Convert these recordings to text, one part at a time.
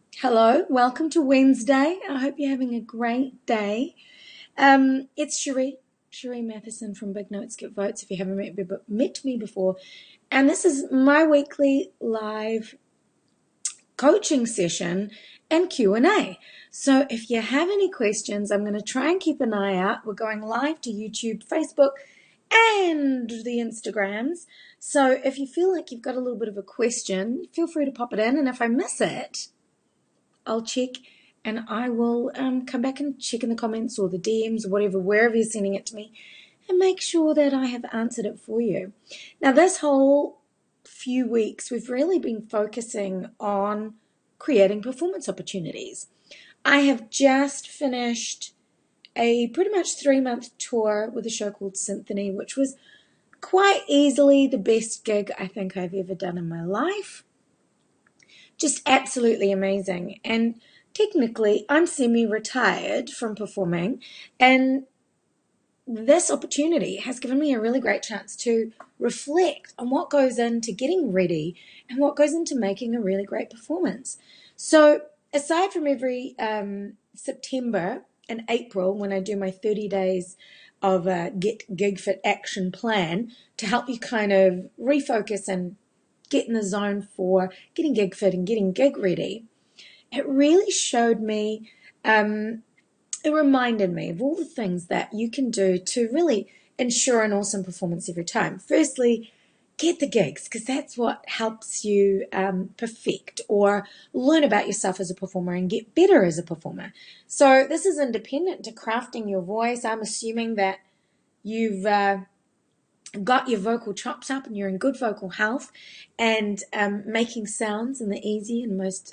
Hello, welcome to Wednesday. I hope you're having a great day. It's Cherie Matheson from Big Notes Get Votes. If you haven't met me before, and this is my weekly live coaching session and Q&A. So if you have any questions, I'm going to try and keep an eye out. We're going live to YouTube, Facebook, and the Instagrams. So if you feel like you've got a little bit of a question, feel free to pop it in, and if I miss it, I'll check and I will come back and check in the comments or the DMs or whatever, wherever you're sending it to me, and make sure that I have answered it for you. Now, this whole few weeks, we've really been focusing on creating performance opportunities. I have just finished a pretty much 3-month tour with a show called Symphony, which was quite easily the best gig I think I've ever done in my life. Just absolutely amazing. And technically, I'm semi-retired from performing, and this opportunity has given me a really great chance to reflect on what goes into getting ready and what goes into making a really great performance. So aside from every September and April, when I do my 30 days of Get Gig Fit action plan to help you kind of refocus and get in the zone for getting gig fit and getting gig ready, it really showed me, it reminded me of all the things that you can do to really ensure an awesome performance every time. Firstly, get the gigs, because that's what helps you perfect or learn about yourself as a performer and get better as a performer. So this is independent to crafting your voice. I'm assuming that you've got your vocal chops up and you're in good vocal health and making sounds in the easy and most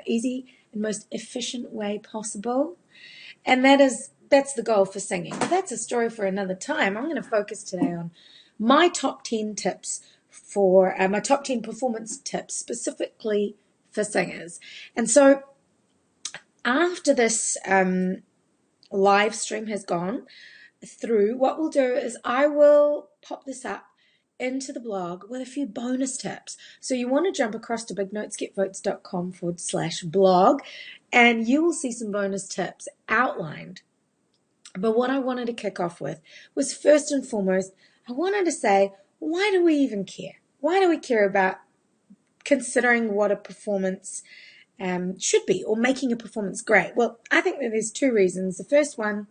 efficient way possible. And that's the goal for singing. But that's a story for another time. I'm going to focus today on my top 10 tips for my top 10 performance tips specifically for singers. And so after this live stream has gone through, what we'll do is I will pop this up into the blog with a few bonus tips. So you want to jump across to bignotesgetvotes.com/blog and you will see some bonus tips outlined. But what I wanted to kick off with was, first and foremost, I wanted to say, why do we even care? Why do we care about considering what a performance should be, or making a performance great? Well, I think that there's two reasons. The first one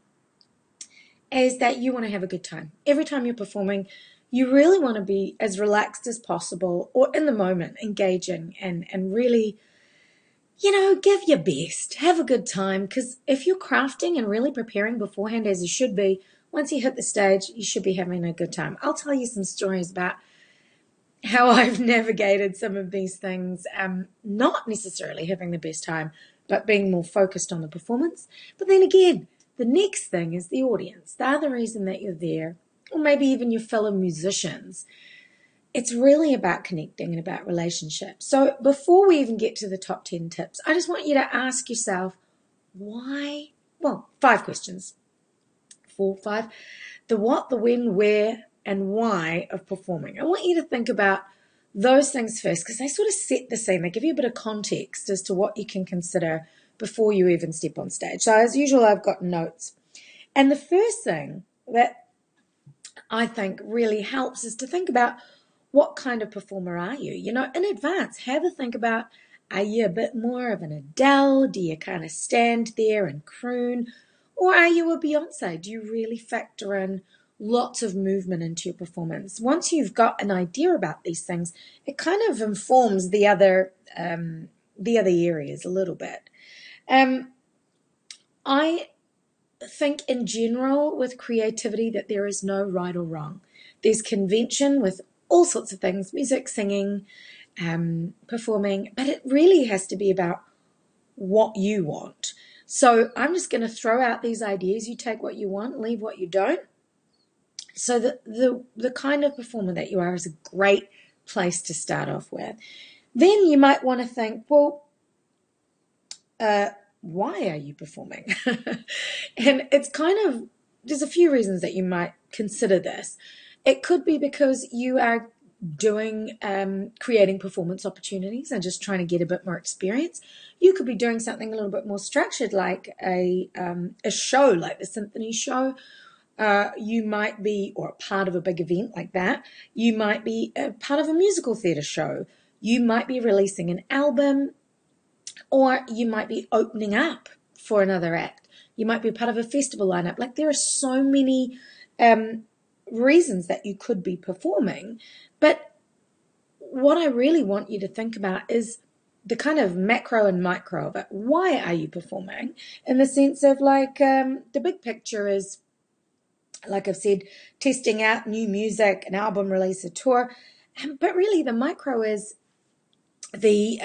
is that you want to have a good time. Every time you're performing, you really want to be as relaxed as possible or in the moment, engaging and really, give your best. Have a good time, because if you're crafting and really preparing beforehand as you should be, once you hit the stage, you should be having a good time. I'll tell you some stories about how I've navigated some of these things, not necessarily having the best time, but being more focused on the performance. But then again, the next thing is the audience. They're the reason that you're there, or maybe even your fellow musicians. It's really about connecting and about relationships. So before we even get to the top 10 tips, I just want you to ask yourself, why? Well, 5 questions. 4, 5. The what, the when, where, and why of performing. I want you to think about those things first, because they sort of set the scene. They give you a bit of context as to what you can consider before you even step on stage. So as usual, I've got notes. And the first thing that I think really helps is to think about, what kind of performer are you? In advance, have a think about, are you a bit more of an Adele? Do you kind of stand there and croon? Or are you a Beyonce? Do you really factor in lots of movement into your performance? Once you've got an idea about these things, it kind of informs the other areas a little bit. I think in general with creativity that there is no right or wrong. There's convention with all sorts of things, music, singing, performing, but it really has to be about what you want. So I'm just going to throw out these ideas. You take what you want, leave what you don't. So the kind of performer that you are is a great place to start off with. Then you might want to think, well, why are you performing? And it's there's a few reasons that you might consider this. It could be because you are doing creating performance opportunities and just trying to get a bit more experience. You could be doing something a little bit more structured, like a show, like the symphony show. You might be, or a part of a big event like that. You might be a part of a musical theatre show. You might be releasing an album, or you might be opening up for another act. You might be part of a festival lineup. Like, there are so many reasons that you could be performing. But what I really want you to think about is the kind of macro and micro of it. Why are you performing? In the sense of, like, the big picture is, like I've said, testing out new music, an album release, a tour. But really the micro is the,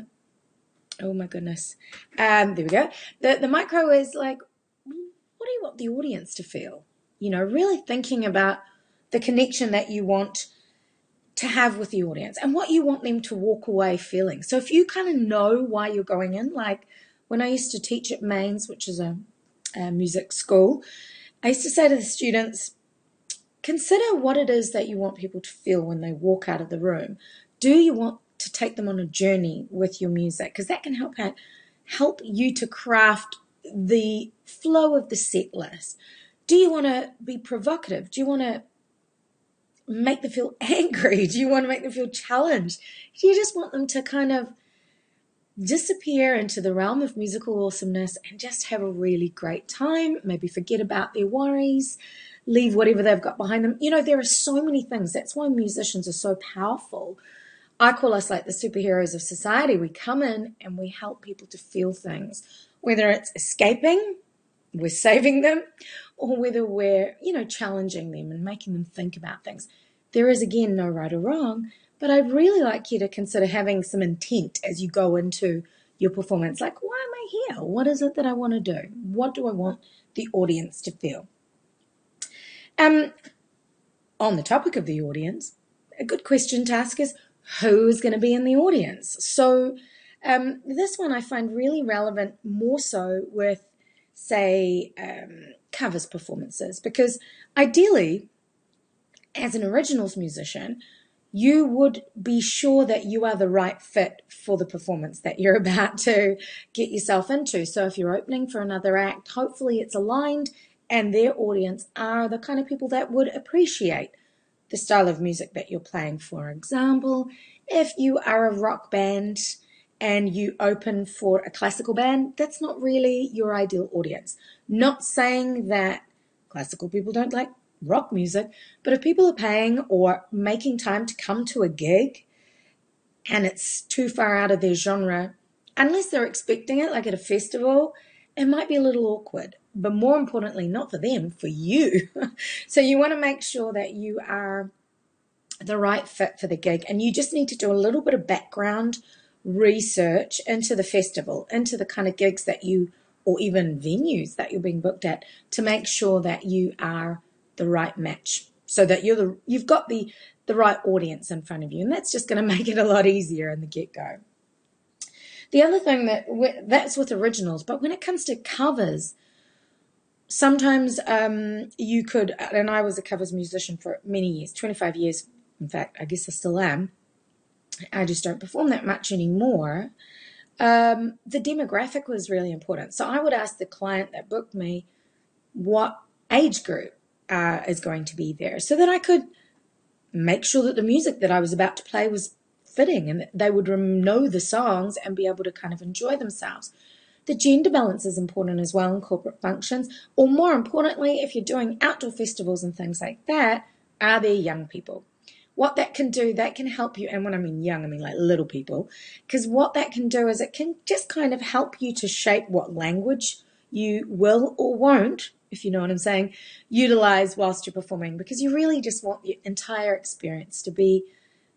oh my goodness. There we go. The micro is like, what do you want the audience to feel? You know, really thinking about the connection that you want to have with the audience and what you want them to walk away feeling. So if you kind of know why you're going in, like when I used to teach at Mains, which is a music school, I used to say to the students, consider what it is that you want people to feel when they walk out of the room. Do you want to take them on a journey with your music? Because that can help you to craft the flow of the set list. Do you want to be provocative? Do you want to make them feel angry? Do you want to make them feel challenged? Do you just want them to kind of disappear into the realm of musical awesomeness and just have a really great time? Maybe forget about their worries, leave whatever they've got behind them. You know, there are so many things. That's why musicians are so powerful. I call us like the superheroes of society. We come in and we help people to feel things, whether it's escaping, we're saving them, or whether we're, you know, challenging them and making them think about things. There is, again, no right or wrong, but I'd really like you to consider having some intent as you go into your performance. Like, why am I here? What is it that I want to do? What do I want the audience to feel? On the topic of the audience, a good question to ask is, who is going to be in the audience? So this one I find really relevant more so with, say, covers performances, because ideally, as an originals musician, you would be sure that you are the right fit for the performance that you're about to get yourself into. So if you're opening for another act, hopefully it's aligned and their audience are the kind of people that would appreciate the style of music that you're playing. For example, if you are a rock band and you open for a classical band, that's not really your ideal audience. Not saying that classical people don't like rock music, but if people are paying or making time to come to a gig and it's too far out of their genre, unless they're expecting it, like at a festival, it might be a little awkward. But more importantly, not for them, for you. So you want to make sure that you are the right fit for the gig, and you just need to do a little bit of background research into the festival, into the kind of gigs that you, or even venues that you're being booked at, to make sure that you are the right match, so that you've got the right audience in front of you, and that's just going to make it a lot easier in the get-go. The other thing that's with originals, but when it comes to covers, sometimes you could, and I was a covers musician for many years, 25 years, in fact, I guess I still am. I just don't perform that much anymore. The demographic was really important. So I would ask the client that booked me what age group is going to be there, so that I could make sure that the music that I was about to play was fitting and that they would know the songs and be able to kind of enjoy themselves. The gender balance is important as well in corporate functions, or more importantly, if you're doing outdoor festivals and things like that, are there young people? What that can do, that can help you, and when I mean young, I mean like little people, because what that can do is it can just kind of help you to shape what language you will or won't, if you know what I'm saying, utilize whilst you're performing, because you really just want the entire experience to be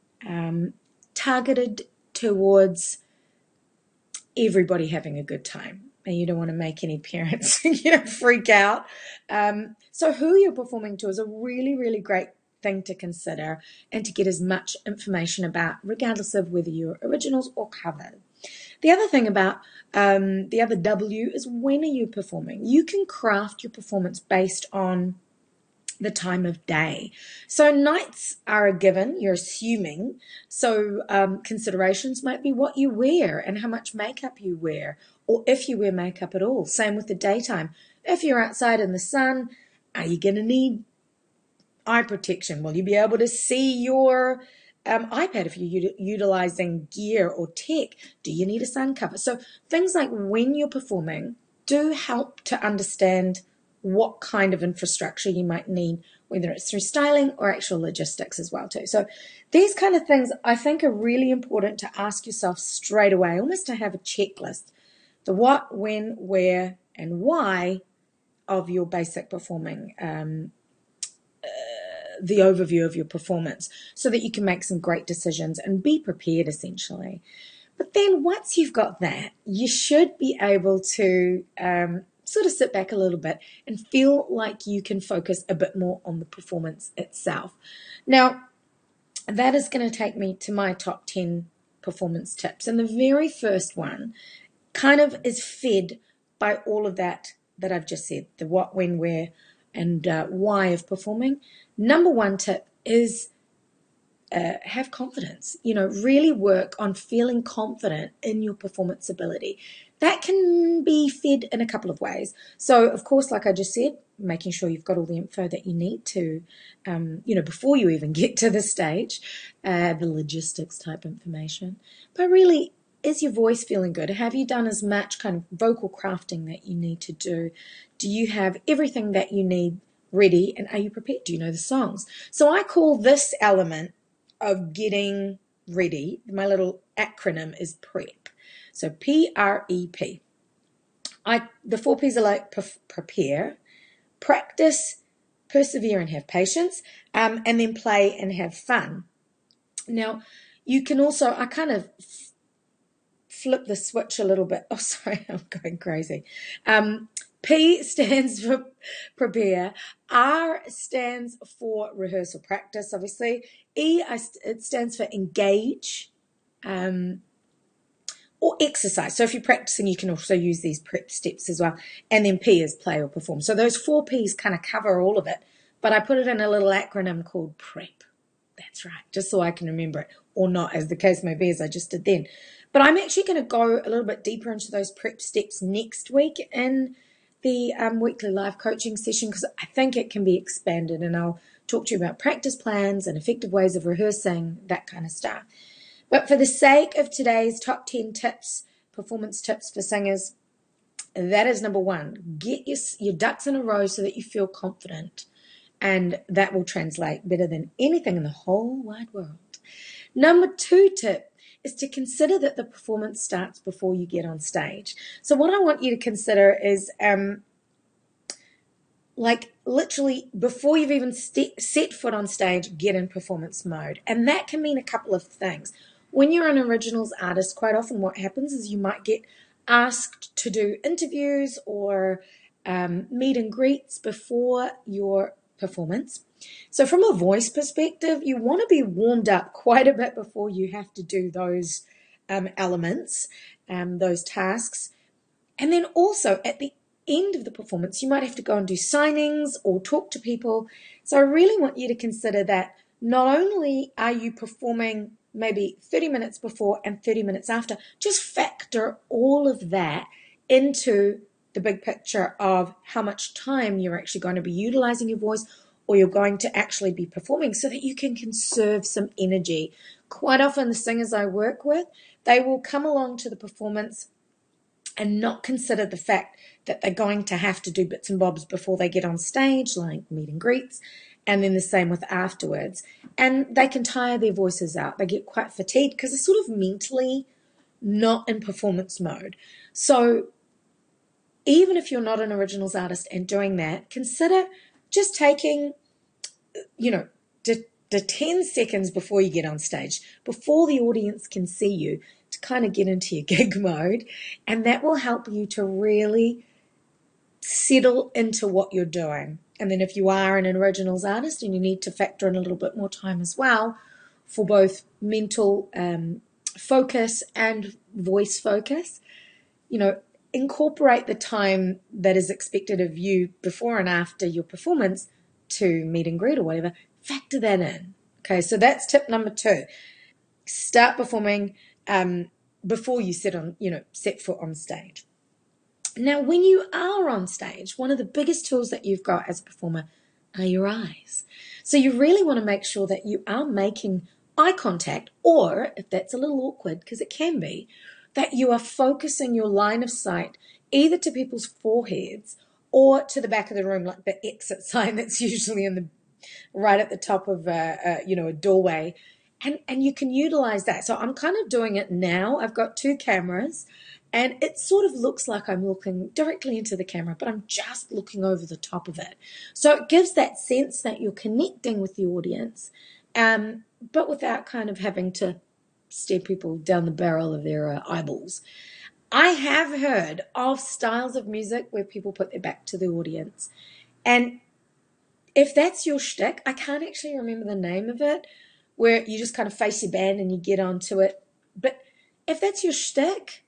targeted towards everybody having a good time, and you don't want to make any parents freak out. So who you're performing to is a really, really great thing to consider and to get as much information about, regardless of whether you're originals or cover. The other thing about the other W is, when are you performing? You can craft your performance based on the time of day. So nights are a given, you're assuming. So considerations might be what you wear and how much makeup you wear, or if you wear makeup at all. Same with the daytime. If you're outside in the sun, are you going to need eye protection? Will you be able to see your iPad if you're utilizing gear or tech? Do you need a sun cover? So things like when you're performing do help to understand what kind of infrastructure you might need, whether it's through styling or actual logistics as well too. So these kind of things I think are really important to ask yourself straight away, almost to have a checklist. The what, when, where, and why of your basic performing, the overview of your performance, so that you can make some great decisions and be prepared essentially. But then once you've got that, you should be able to sort of sit back a little bit and feel like you can focus a bit more on the performance itself. Now, that is going to take me to my top 10 performance tips. And the very first one kind of is fed by all of that I've just said, the what, when, where, and why of performing. Number one tip is have confidence. Really work on feeling confident in your performance ability. That can be fed in a couple of ways. So, of course, like I just said, making sure you've got all the info that you need to, before you even get to the stage, the logistics type information. But really, is your voice feeling good? Have you done as much kind of vocal crafting that you need to do? Do you have everything that you need ready, and are you prepared? Do you know the songs? So I call this element of getting ready, my little acronym is PREP. So PREP. The 4 P's are like prepare, practice, persevere and have patience, and then play and have fun. Now, you can also, I kind of flip the switch a little bit. Oh, sorry, I'm going crazy. P stands for prepare. R stands for rehearsal practice, obviously. It stands for engage or exercise. So if you're practicing, you can also use these prep steps as well. And then P is play or perform. So those 4 P's kind of cover all of it. But I put it in a little acronym called PREP. That's right, just so I can remember it, or not, as the case may be, as I just did then. But I'm actually going to go a little bit deeper into those prep steps next week in the weekly live coaching session, because I think it can be expanded, and I'll talk to you about practice plans and effective ways of rehearsing, that kind of stuff. But for the sake of today's top 10 tips, performance tips for singers, that is number 1. Get your ducks in a row so that you feel confident, and that will translate better than anything in the whole wide world. Number 2 tip is to consider that the performance starts before you get on stage. So what I want you to consider is like literally before you've even set foot on stage, get in performance mode. And that can mean a couple of things. When you're an originals artist, quite often what happens is you might get asked to do interviews or meet and greets before your performance. So from a voice perspective, you want to be warmed up quite a bit before you have to do those elements, those tasks. And then also at the end of the performance, you might have to go and do signings or talk to people. So I really want you to consider that not only are you performing maybe 30 minutes before and 30 minutes after, just factor all of that into the big picture of how much time you're actually going to be utilizing your voice, or you're going to actually be performing, so that you can conserve some energy. Quite often the singers I work with, they will come along to the performance and not consider the fact that they're going to have to do bits and bobs before they get on stage, like meet and greets, and then the same with afterwards. And they can tire their voices out. They get quite fatigued because they're sort of mentally not in performance mode. So even if you're not an originals artist and doing that, consider just taking, the 10 seconds before you get on stage, before the audience can see you, to kind of get into your gig mode. And that will help you to really settle into what you're doing. And then if you are an originals artist and you need to factor in a little bit more time as well for both mental focus and voice focus, incorporate the time that is expected of you before and after your performance to meet and greet or whatever, factor that in. Okay, so that's tip number 2. Start performing before you set foot on stage. Now, when you are on stage, one of the biggest tools that you've got as a performer are your eyes. So you really want to make sure that you are making eye contact, or if that's a little awkward, because it can be, that you are focusing your line of sight either to people's foreheads or to the back of the room, like the exit sign that's usually right at the top of a doorway. And you can utilize that. So I'm kind of doing it now. I've got 2 cameras, and it sort of looks like I'm looking directly into the camera, but I'm just looking over the top of it. So it gives that sense that you're connecting with the audience, but without kind of having to stare people down the barrel of their eyeballs. I have heard of styles of music where people put their back to the audience. And if that's your shtick, I can't actually remember the name of it, where you just kind of face your band and you get onto it. But if that's your shtick,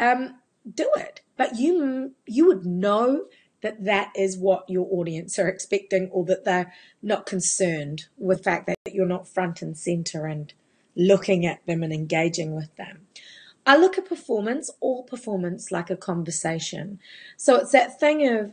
do it. But you would know that is what your audience are expecting, or that they're not concerned with the fact that you're not front and center and looking at them and engaging with them. I look at all performance like a conversation. So it's that thing of,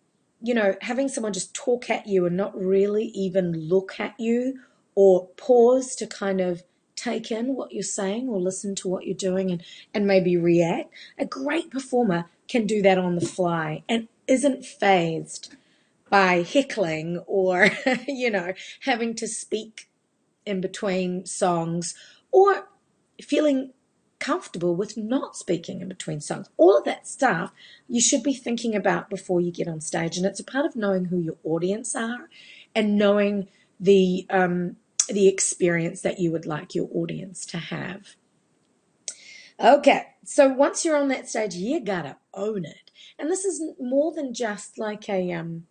having someone just talk at you and not really even look at you, or pause to kind of take in what you're saying or listen to what you're doing and maybe react. A great performer can do that on the fly and isn't fazed by heckling or, having to speak in between songs, or feeling comfortable with not speaking in between songs. All of that stuff you should be thinking about before you get on stage, and it's a part of knowing who your audience are and knowing the experience that you would like your audience to have. Okay, so once you're on that stage, you gotta own it, and this is more than just like a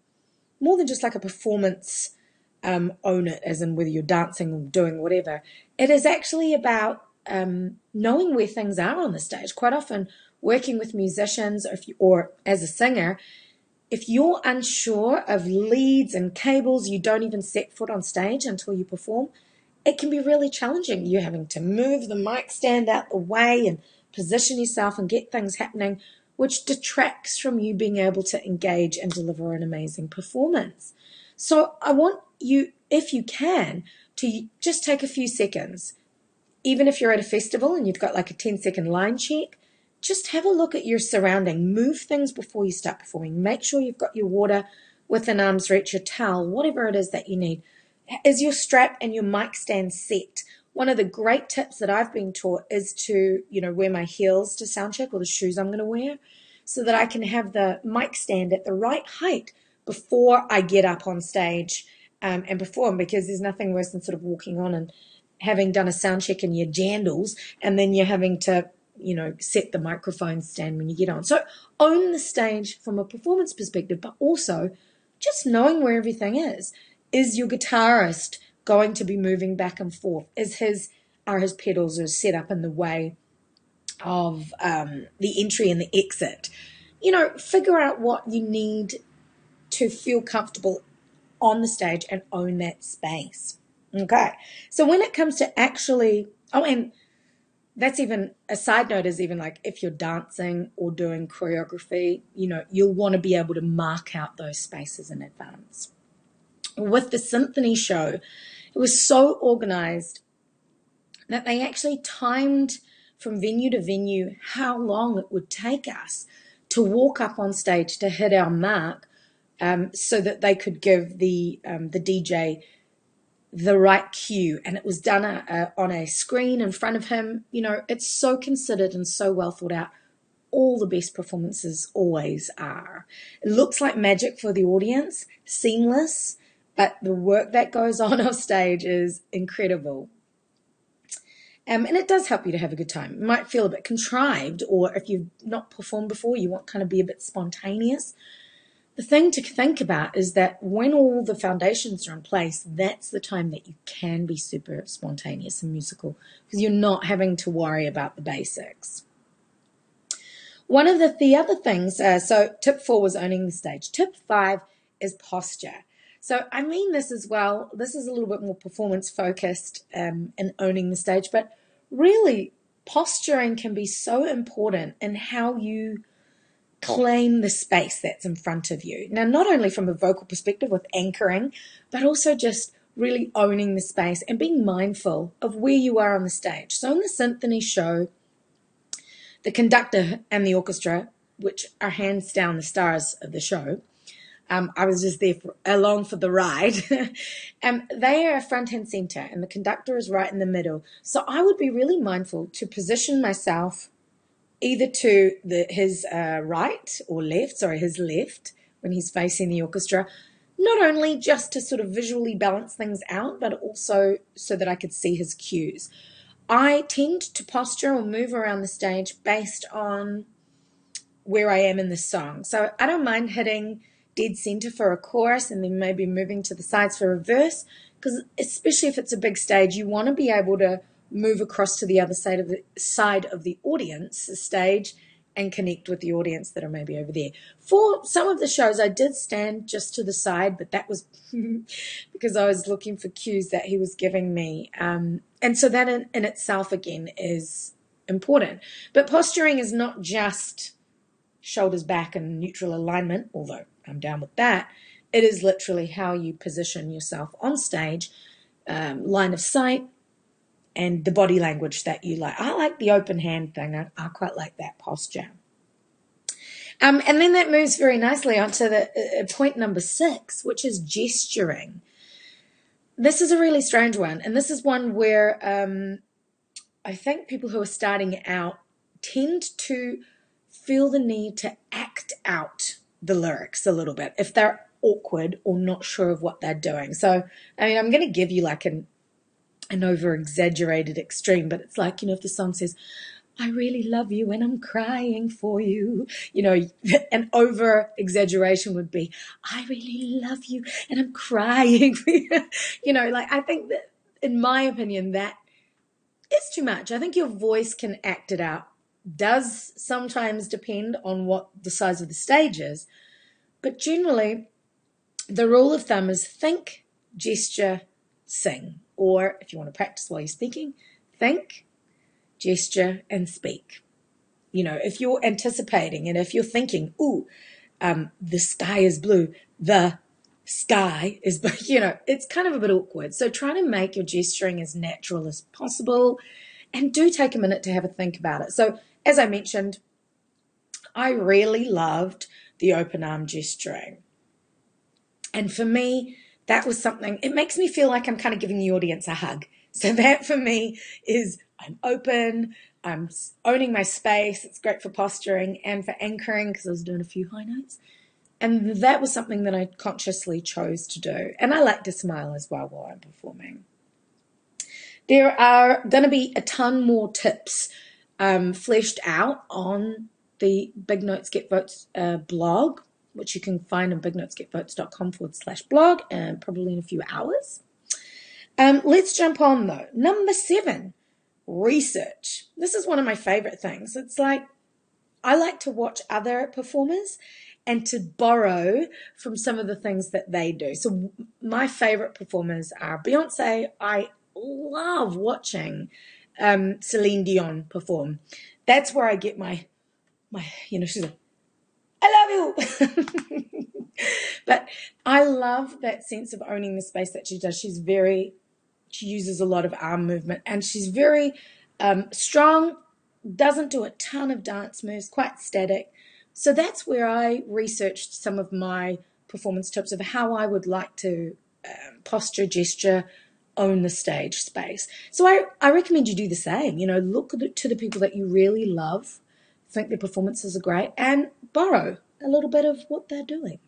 performance. Own it, as in whether you're dancing or doing whatever. It is actually about knowing where things are on the stage. Quite often, working with musicians, or as a singer, if you're unsure of leads and cables, you don't even set foot on stage until you perform, it can be really challenging. You're having to move the mic stand out the way and position yourself and get things happening, which detracts from you being able to engage and deliver an amazing performance. So I want you, if you can, to just take a few seconds. Even if you're at a festival and you've got like a 10-second line check, just have a look at your surrounding. Move things before you start performing. Make sure you've got your water within arm's reach, your towel, whatever it is that you need. Is your strap and your mic stand set? One of the great tips that I've been taught is to, wear my heels to sound check, or the shoes I'm going to wear, so that I can have the mic stand at the right height before I get up on stage and perform, because there's nothing worse than sort of walking on and having done a sound check in your jandals, and then you're having to, set the microphone stand when you get on. So own the stage from a performance perspective, but also just knowing where everything is. Is your guitarist going to be moving back and forth? Are his pedals set up in the way of the entry and the exit? Figure out what you need to feel comfortable on the stage and own that space. Okay, so when it comes to actually, and that's even a side note, is even like if you're dancing or doing choreography, you'll want to be able to mark out those spaces in advance. With the symphony show, it was so organized that they actually timed from venue to venue how long it would take us to walk up on stage to hit our mark, so that they could give the DJ the right cue, and it was done on a screen in front of him. It's so considered and so well thought out. All the best performances always are. It looks like magic for the audience, seamless, but the work that goes on off stage is incredible. And it does help you to have a good time. It might feel a bit contrived, or if you've not performed before, you want kind of be a bit spontaneous. The thing to think about is that when all the foundations are in place, that's the time that you can be super spontaneous and musical, because you're not having to worry about the basics. One of the other things, so tip 4 was owning the stage. Tip 5 is posture. So I mean this as well. This is a little bit more performance focused in owning the stage, but really posturing can be so important in how you claim the space that's in front of you. Now, not only from a vocal perspective with anchoring, but also just really owning the space and being mindful of where you are on the stage. So in the symphony show, the conductor and the orchestra, which are hands down the stars of the show, I was just there along for the ride. They are front and center, and the conductor is right in the middle. So I would be really mindful to position myself either to his left, when he's facing the orchestra, not only just to sort of visually balance things out, but also so that I could see his cues. I tend to posture or move around the stage based on where I am in the song. So I don't mind hitting dead center for a chorus and then maybe moving to the sides for a verse, because especially if it's a big stage, you want to be able to move across to the other side of the audience, the stage, and connect with the audience that are maybe over there. For some of the shows, I did stand just to the side, but that was because I was looking for cues that he was giving me. And so that in itself, again, is important. But posturing is not just shoulders back and neutral alignment, although I'm down with that. It is literally how you position yourself on stage, line of sight, and the body language that you like. I like the open hand thing. I quite like that posture. And then that moves very nicely onto the point number 6, which is gesturing. This is a really strange one, and this is one where I think people who are starting out tend to feel the need to act out the lyrics a little bit if they're awkward or not sure of what they're doing. So, I mean, I'm going to give you like an over-exaggerated extreme, but it's like, if the song says, I really love you and I'm crying for you, an over-exaggeration would be, I really love you and I'm crying for you. I think that, in my opinion, that is too much. I think your voice can act it out. Does sometimes depend on what the size of the stage is, but generally the rule of thumb is think, gesture, sing. Or if you want to practice while you're speaking, think, gesture, and speak. If you're anticipating and if you're thinking, the sky is blue, the sky is blue, it's kind of a bit awkward. So try to make your gesturing as natural as possible and do take a minute to have a think about it. So as I mentioned, I really loved the open arm gesturing. And for me, that was something, it makes me feel like I'm kind of giving the audience a hug. So that for me is I'm open, I'm owning my space. It's great for posturing and for anchoring because I was doing a few high notes. And that was something that I consciously chose to do. And I like to smile as well while I'm performing. There are going to be a ton more tips fleshed out on the Big Notes Get Votes blog, which you can find on bignotesgetvotes.com/blog, and probably in a few hours. Let's jump on though. Number 7, research. This is one of my favorite things. It's like, I like to watch other performers and to borrow from some of the things that they do. So my favorite performers are Beyonce. I love watching Celine Dion perform. That's where I get my she's like, I love you. But I love that sense of owning the space that she does. She uses a lot of arm movement, and she's very strong, doesn't do a ton of dance moves, quite static. So that's where I researched some of my performance tips of how I would like to posture, gesture, own the stage space. So I recommend you do the same. Look to the people that you really love, think their performances are great, and borrow a little bit of what they're doing.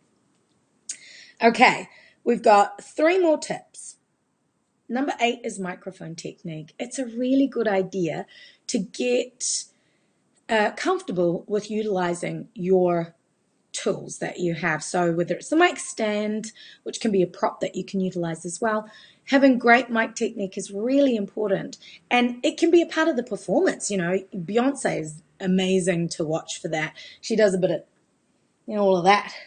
Okay, we've got 3 more tips. Number 8 is microphone technique. It's a really good idea to get comfortable with utilizing your tools that you have. So whether it's the mic stand, which can be a prop that you can utilize as well, having great mic technique is really important. And it can be a part of the performance. Beyonce is amazing to watch for that. She does a bit of all of that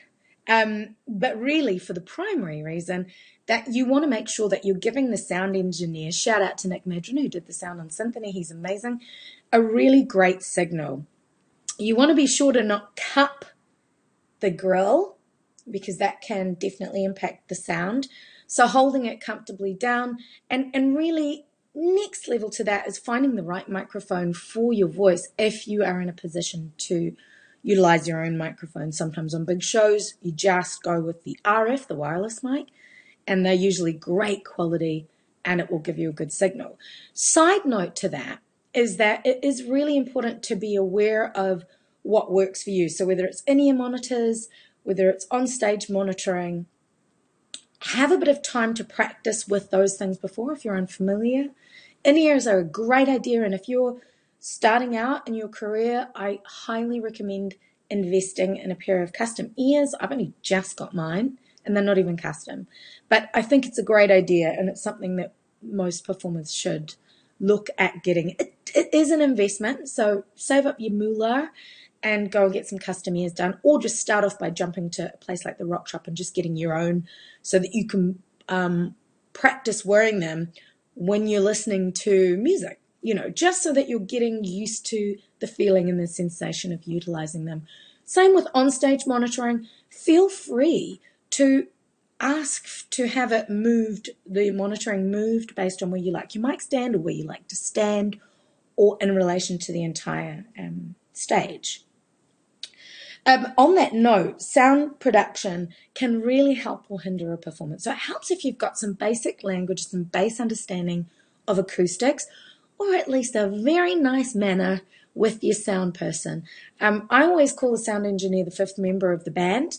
But really, for the primary reason that you want to make sure that you're giving the sound engineer, shout out to Nick Madron who did the sound on Symphony, he's amazing, a really great signal. You want to be sure to not cup the grill because that can definitely impact the sound. So holding it comfortably down, and really next level to that is finding the right microphone for your voice if you are in a position to utilize your own microphone. Sometimes on big shows, you just go with the RF, the wireless mic, and they're usually great quality and it will give you a good signal. Side note to that is that it is really important to be aware of what works for you. So whether it's in-ear monitors, whether it's on-stage monitoring, have a bit of time to practice with those things before if you're unfamiliar. In-ears are a great idea, and if you're starting out in your career, I highly recommend investing in a pair of custom ears. I've only just got mine, and they're not even custom. But I think it's a great idea, and it's something that most performers should look at getting. It is an investment, so save up your moolah and go and get some custom ears done, or just start off by jumping to a place like the Rock Shop and just getting your own so that you can practice wearing them when you're listening to music, just so that you're getting used to the feeling and the sensation of utilizing them. Same with onstage monitoring. Feel free to ask to have it moved, the monitoring moved based on where you like your mic stand or where you like to stand, or in relation to the entire stage. On that note, sound production can really help or hinder a performance. So it helps if you've got some basic language, some base understanding of acoustics, or at least a very nice manner with your sound person. I always call the sound engineer the fifth member of the band,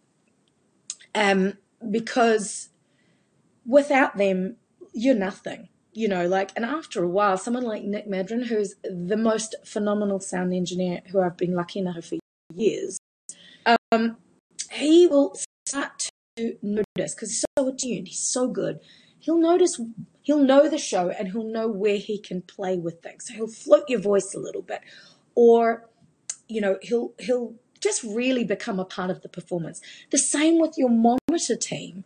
because without them, you're nothing. And after a while, someone like Nick Madron, who's the most phenomenal sound engineer who I've been lucky enough for years, he will start to notice, because he's so attuned, he's so good. He'll know the show, and he'll know where he can play with things. So he'll float your voice a little bit, or he'll just really become a part of the performance. The same with your monitor team.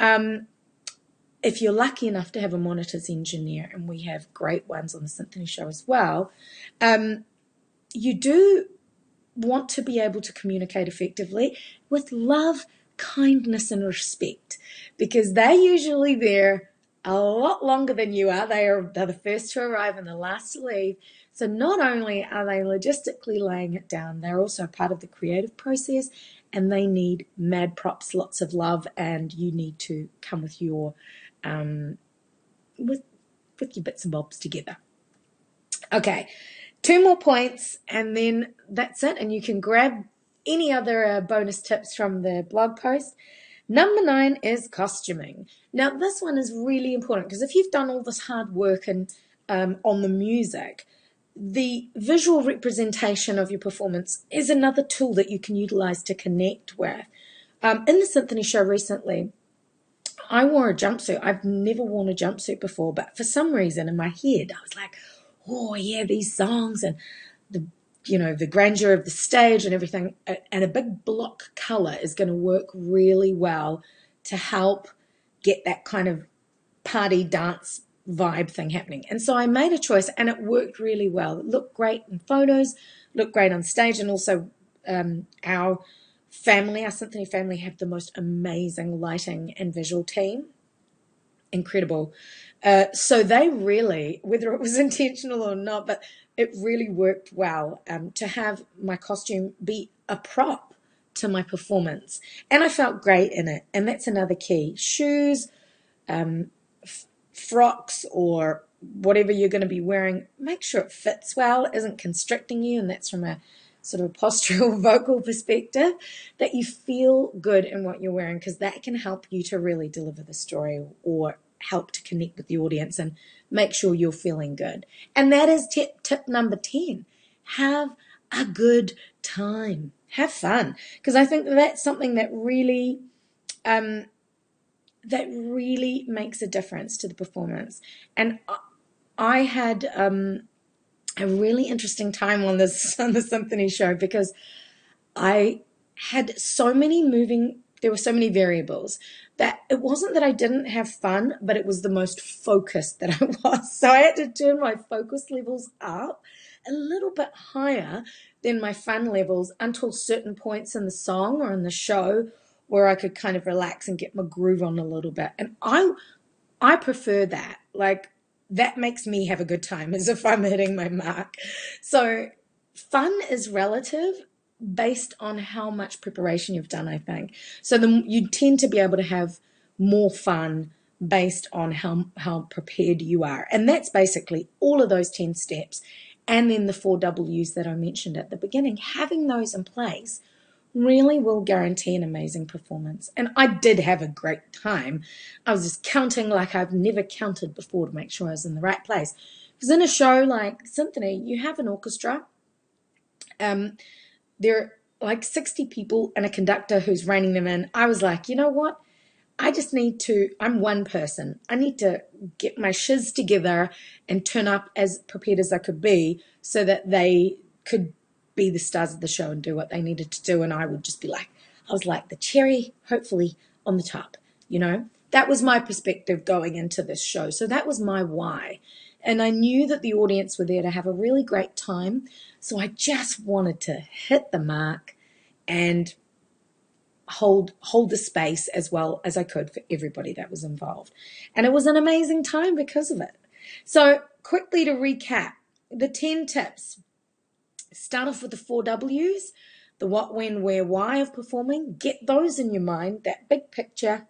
If you're lucky enough to have a monitors engineer, and we have great ones on the Symphony show as well, you do want to be able to communicate effectively with love, kindness, and respect, because they're usually there a lot longer than you are. They're the first to arrive and the last to leave. So not only are they logistically laying it down, they're also part of the creative process, and they need mad props, lots of love, and you need to come with your with your bits and bobs together. Okay, 2 more points, and then that's it, and you can grab any other bonus tips from the blog post. Number 9 is costuming. Now, this one is really important, because if you've done all this hard work and on the music, the visual representation of your performance is another tool that you can utilize to connect with. In the Symphony show recently, I wore a jumpsuit. I've never worn a jumpsuit before, but for some reason in my head, I was like, oh yeah, these songs and the grandeur of the stage and everything, and a big block color is going to work really well to help get that kind of party dance vibe thing happening. And so I made a choice, and it worked really well. It looked great in photos, looked great on stage, and also our Symphony family, have the most amazing lighting and visual team. Incredible. So they really, whether it was intentional or not, but it really worked well to have my costume be a prop to my performance. And I felt great in it. And that's another key. Shoes, frocks, or whatever you're going to be wearing, make sure it fits well, isn't constricting you, and that's from a sort of postural vocal perspective, that you feel good in what you're wearing, because that can help you to really deliver the story or help to connect with the audience and make sure you're feeling good. And that is tip number 10. Have a good time. Have fun. Because I think that's something that really makes a difference to the performance. And I had a really interesting time on the Symphony show, because I had so many moving there were so many variables that it wasn't that I didn't have fun, but it was the most focused that I was. So I had to turn my focus levels up a little bit higher than my fun levels until certain points in the song or in the show where I could kind of relax and get my groove on a little bit. And I prefer that. Like, that makes me have a good time as if I'm hitting my mark. So fun is relative based on how much preparation you've done, I think. So you tend to be able to have more fun based on how prepared you are. And that's basically all of those 10 steps. And then the 4 W's that I mentioned at the beginning, having those in place really will guarantee an amazing performance. And I did have a great time. I was just counting like I've never counted before to make sure I was in the right place. Because in a show like symphony, you have an orchestra. There are like 60 people and a conductor who's reining them in. I was like, you know what? I'm one person. I need to get my shiz together and turn up as prepared as I could be so that they could be the stars of the show and do what they needed to do. And I would just be like, I was like the cherry, hopefully, on the top, you know? That was my perspective going into this show. So that was my why. And I knew that the audience were there to have a really great time. So I just wanted to hit the mark and hold the space as well as I could for everybody that was involved. And it was an amazing time because of it. So quickly to recap, the 10 tips. Start off with the 4 W's, the what, when, where, why of performing. Get those in your mind, that big picture,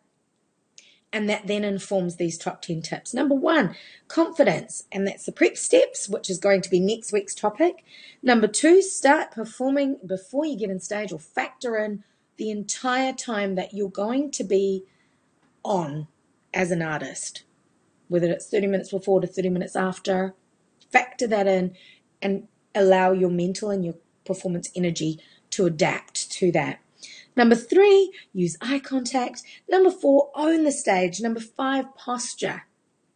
and that then informs these top 10 tips. Number 1, confidence, and that's the prep steps, which is going to be next week's topic. Number 2, start performing before you get on stage, or factor in the entire time that you're going to be on as an artist, whether it's 30 minutes before to 30 minutes after. Factor that in and allow your mental and your performance energy to adapt to that. Number 3, use eye contact. Number 4, own the stage. Number 5, posture.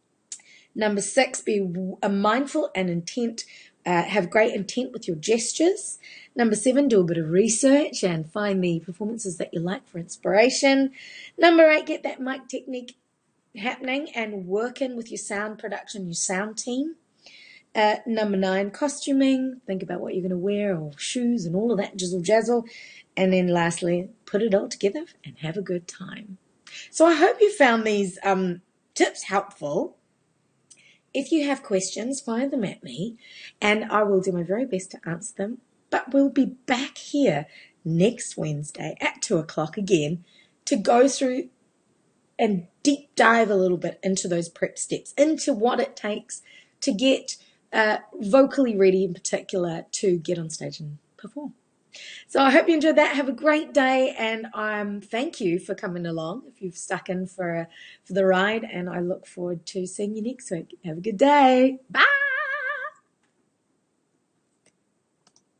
Number 6, be mindful and intent. Have great intent with your gestures. Number 7, do a bit of research and find the performances that you like for inspiration. Number 8, get that mic technique happening and work in with your sound production, your sound team. Number 9, costuming. Think about what you're going to wear, or shoes and all of that jizzle jazzle. And then lastly, put it all together and have a good time. So I hope you found these tips helpful. If you have questions, fire them at me and I will do my very best to answer them. But we'll be back here next Wednesday at 2 o'clock again to go through and deep dive a little bit into those prep steps, into what it takes to get vocally ready in particular to get on stage and perform. So I hope you enjoyed that. Have a great day, and thank you for coming along if you've stuck in for the ride, and I look forward to seeing you next week. Have a good day. Bye.